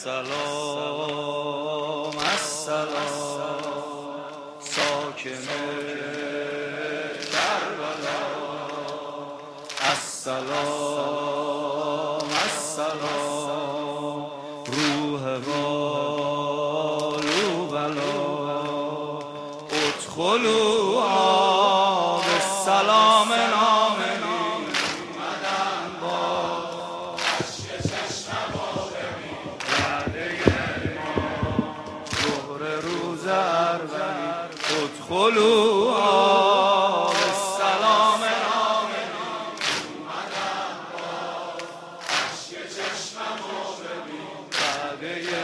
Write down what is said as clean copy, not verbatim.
السلام السلام ساکن کربلا، السلام السلام روح والو بلا، ادخلوا بالسلام آمنین. اومدن با اشک چشمم و ببین وعده ما ظهر روز اربعین. ادخلوا بالسلام آمنین. اومدن با اشک چشمم و ببین وعده